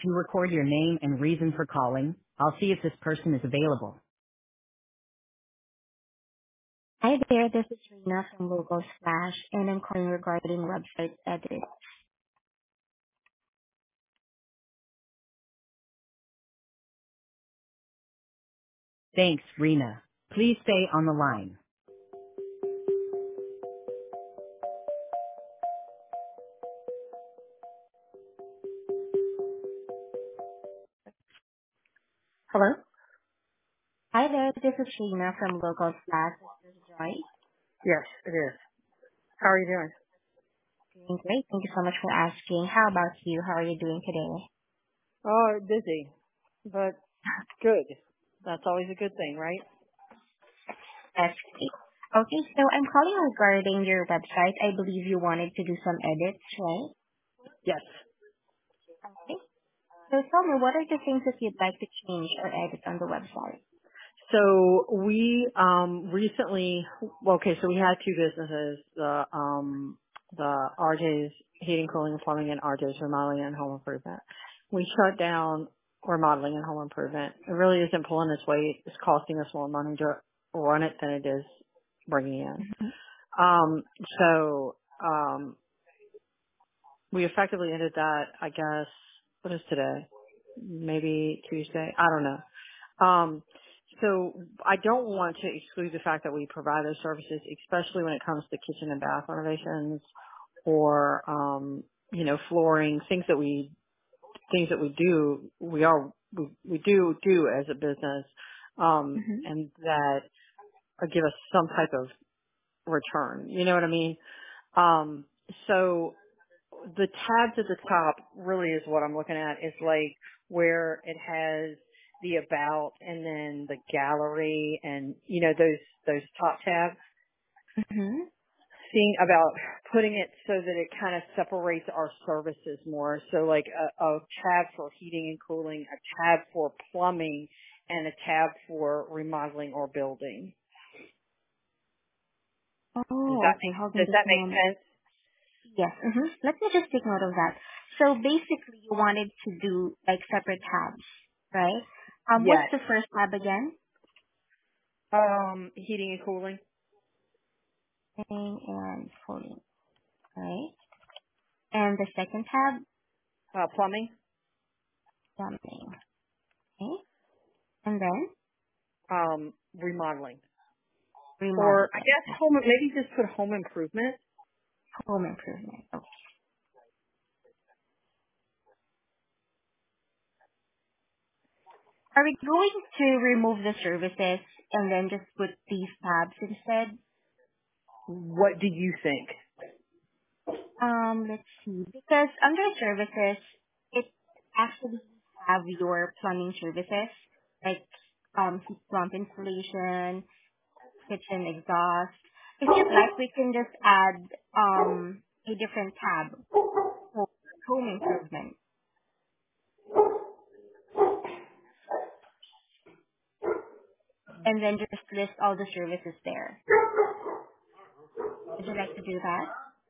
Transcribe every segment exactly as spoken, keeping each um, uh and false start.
you record your name and reason for calling, I'll see if this person is available. Hi there, this is Rina from Logo Splash, and I'm calling regarding website edit. Thanks, Rena. Please stay on the line. Hello? Hi there, this is Rina from Logo Splash. This is Joy. Yes, it is. How are you doing? Doing great. Thank you so much for asking. How about you? How are you doing today? Oh, busy, but good. That's always a good thing, right? That's great. Okay, so I'm calling regarding your website. I believe you wanted to do some edits, right? Yes. Okay. So tell me, what are the things that you'd like to change or edit on the website? So we um recently well, okay, so we had two businesses, the um the R J's Heating, Cooling and Plumbing and R J's Remodeling and Home Improvement. We shut down remodeling and home improvement. It really isn't pulling its weight. It's costing us more money to run it than it is bringing in. Um so um we effectively ended that, I guess, what is today? Maybe Tuesday? I don't know. Um, so I don't want to exclude the fact that we provide those services, especially when it comes to kitchen and bath renovations or, um, you know, flooring, things that we, things that we do, we are, we, we do do as a business, um, Mm-hmm. and that uh, give us some type of return. You know what I mean? Um, so the tabs at the top really is what I'm looking at. Is like where it has the about and then the gallery and you know those those top tabs. Mm-hmm. Seeing about putting it so that it kind of separates our services more. So like a, a tab for heating and cooling, a tab for plumbing, and a tab for remodeling or building. Does Oh, that okay. make Hold on Does just that a make moment. sense? Yes. Mm-hmm. Let me just take note of that. So basically, you wanted to do like separate tabs, right? Um, what's Yes. the first tab again? Um, heating and cooling, Paying and coding, right? And the second tab, uh, plumbing, dumping, okay? And then um, remodeling. Or I remodeling, guess home, maybe just put home improvement. home improvement. Okay. Are we going to remove the services and then just put these tabs instead? What do you think? Um, let's see. Because under services, it actually have your plumbing services, like um, heat pump installation, kitchen exhaust. If you'd like, we can just add um a different tab for home improvement, and then just list all the services there. Would you like to do that?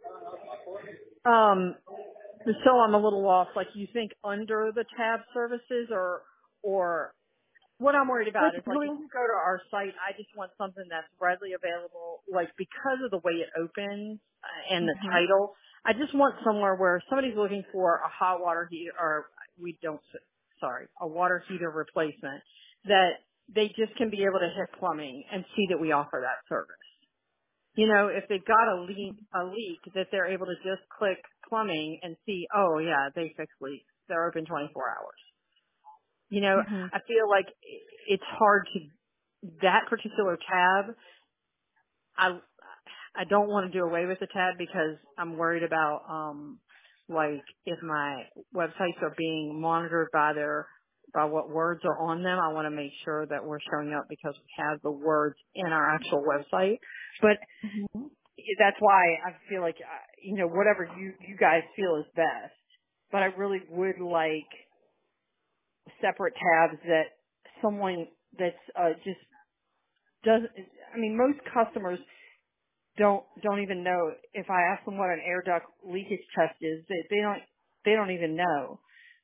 Um, so I'm a little lost. Like you think under the tab services or, or what I'm worried We're about is like if going. you go to our site, I just want something that's readily available, like because of the way it opens uh, and the Mm-hmm, title. I just want somewhere where somebody's looking for a hot water heater, or we don't, sorry, a water heater replacement, that they just can be able to hit plumbing and see that we offer that service. You know, if they've got a leak, a leak, that they're able to just click plumbing and see, oh yeah, they fix leaks. They're open twenty-four hours. You know, mm-hmm, I feel like it's hard to, that particular tab, I, I don't want to do away with the tab because I'm worried about, um, like if my websites are being monitored by their, by what words are on them, I want to make sure that we're showing up because we have the words in our actual website. But mm-hmm. that's why I feel like, uh, you know, whatever you, you guys feel is best. But I really would like separate tabs that someone that's, uh, just doesn't, I mean, most customers don't, don't even know if I ask them what an air duct leakage test is, they, they don't, they don't even know.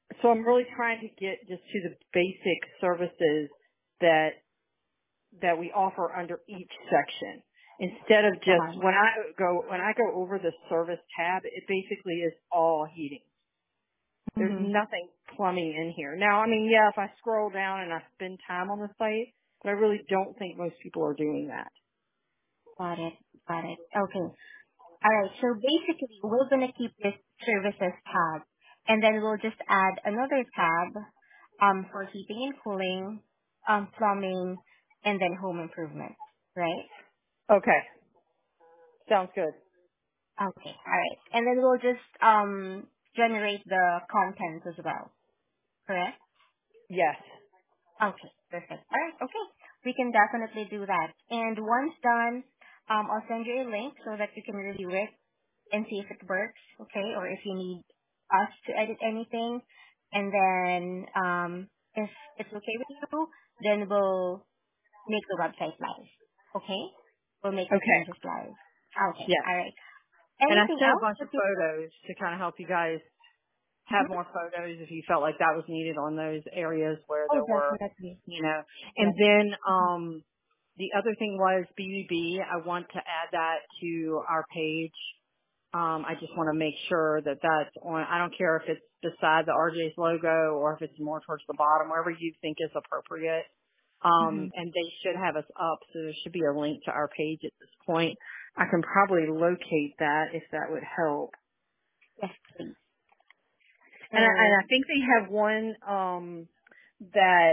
so I'm really trying to get just to the basic services that that we offer under each section. Instead of just Got it. when I go when I go over the service tab, it basically is all heating. There's Mm-hmm. nothing plumbing in here. Now, I mean, yeah, if I scroll down and I spend time on the site, but I really don't think most people are doing that. Got it. Got it. Okay. All right. So basically, we're gonna keep this services tab, and then we'll just add another tab um, for heating and cooling, um, plumbing, and then home improvement. Right? Okay, sounds good. Okay. All right. And then we'll just um, generate the content as well. Correct? Yes. Okay. Perfect. All right. Okay. We can definitely do that. And once done, um, I'll send you a link so that you can review it and see if it works, okay, or if you need us to edit anything. And then um, if it's okay with you, then we'll make the website live, okay? We'll make the Okay. changes live. Okay, Yes. all right. And I Anything sent a else bunch that of you... photos to kind of help you guys have Mhm. more photos if you felt like that was needed on those areas where Oh, there were, definitely. you know. And Definitely. then um the other thing was B B B. I want to add that to our page. Um, I just want to make sure that that's on. I don't care if it's beside the R J's logo or if it's more towards the bottom, wherever you think is appropriate. Mm-hmm. Um, and they should have us up, so there should be a link to our page at this point. I can probably locate that if that would help. Yes, please. And I, and So, I think they have one um, that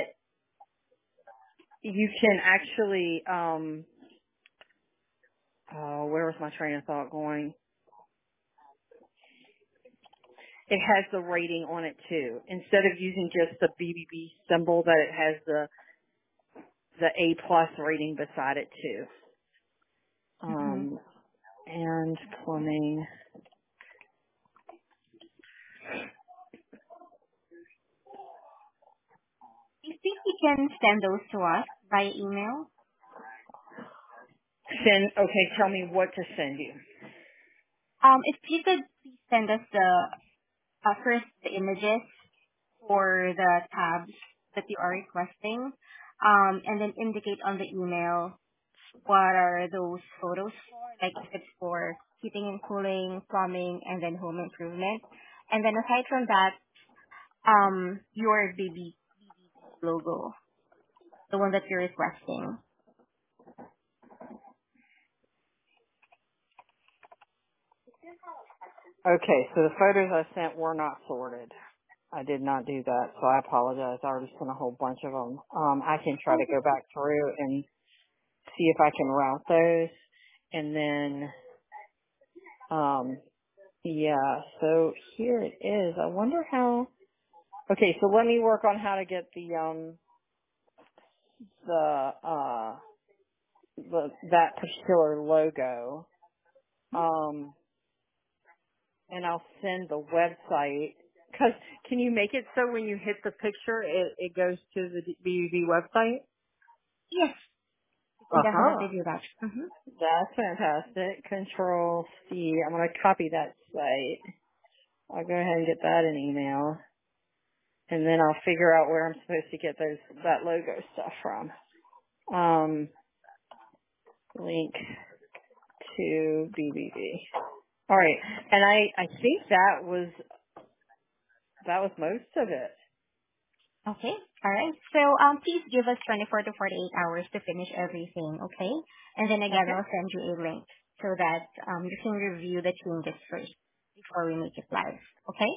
you can actually. Um, oh, where was my train of thought going? It has the rating on it too. Instead of using just the B B B symbol, that it has the the A plus rating beside it too. mm-hmm. Um, and plumbing. You think you can send those to us by email? Send. Okay, tell me what to send you. Um, if you could please send us the uh, first the images for the tabs that you are requesting, um, and then indicate on the email what are those photos for, like if it's for heating and cooling, plumbing, and then home improvement. And then aside from that, um, your baby logo, the one that you're requesting. Okay, so the photos I sent were not sorted. I did not do that, so I apologize. I already sent a whole bunch of them. Um, I can try Oh, to go back through and see if I can route those, and then, um, yeah. So here it is. I wonder how. Okay, so let me work on how to get the um the uh the that particular logo. Um, and I'll send the website. Cause can you make it so when you hit the picture, it it goes to the B U V website? yes, you can Uh huh. definitely do that. Mm-hmm. That's fantastic. Control C. I'm gonna copy that site. I'll go ahead and get that in email, and then I'll figure out where I'm supposed to get those that logo stuff from. Um, link to B B B. All right, and I I think that was that was most of it. Okay. All right. So um, please give us twenty-four to forty-eight hours to finish everything. Okay. And then again, Okay, I'll send you a link so that um, you can review the changes first before we make it live. Okay.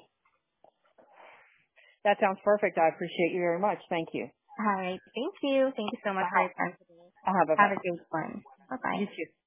that sounds perfect. I appreciate you very much. Thank you. All right. Thank you. Thank you so much for Uh-huh. your time today. Uh-huh. Have Bye-bye. a great one. Bye bye. You too.